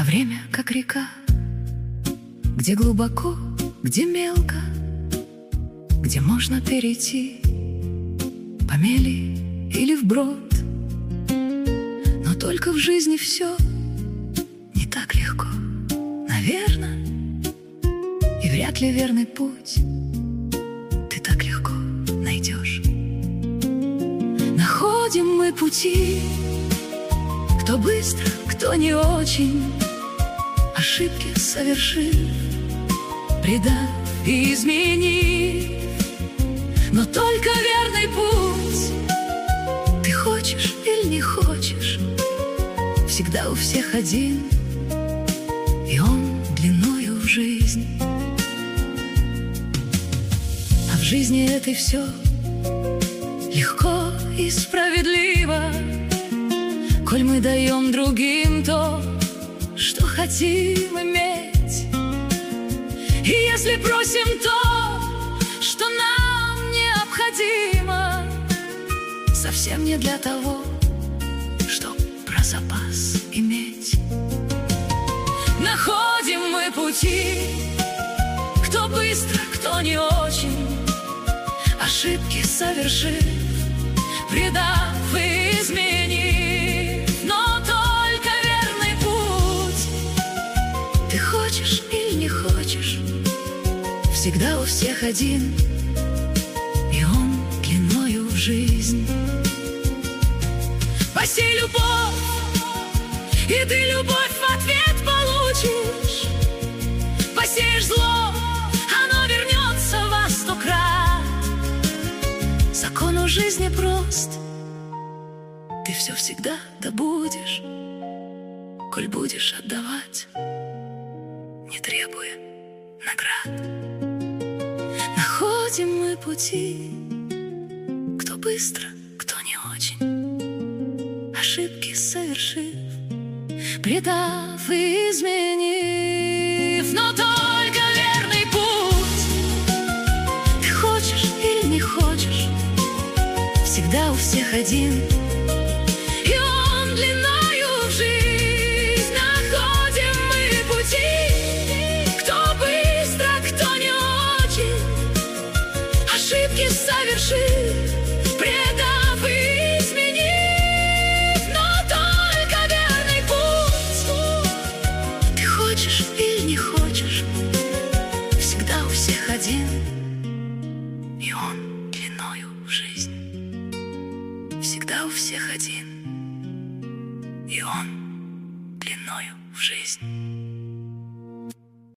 А время, как река, где глубоко, где мелко, где можно перейти по мели или вброд. Но только в жизни все не так легко, наверно, и вряд ли верный путь ты так легко найдешь. Находим мы пути, кто быстро, кто не очень, ошибки совершив, предав и изменив. Но только верный путь, ты хочешь или не хочешь, всегда у всех один, и он длиною в жизнь. А в жизни этой все легко и справедливо, коль мы даем другим то, что хотим иметь. И если просим то, что нам необходимо, совсем не для того, чтоб про запас иметь. Находим мы пути, кто быстро, кто не очень, ошибки совершив, предав и изменив. Но только верный путь, ты хочешь или не хочешь, всегда у всех один, и он длиною в жизнь. Посей любовь, и ты любовь в ответ получишь. Посеешь зло, оно вернется во 100 крат. Закон у жизни прост, ты все всегда добудешь, коль будешь отдавать, не требуя наград. Находим мы пути, кто быстро, кто не очень, ошибки совершив, предав и изменив. Но только верный путь, ты хочешь или не хочешь, всегда у всех один, и он длиною в жизнь. Находим мы пути, кто быстро, кто не очень, ошибки совершив, предав и изменив. Но только верный путь, ты хочешь или не хочешь, всегда у всех один, и он длиною в жизнь. Всегда у всех один, и он длиною в жизнь.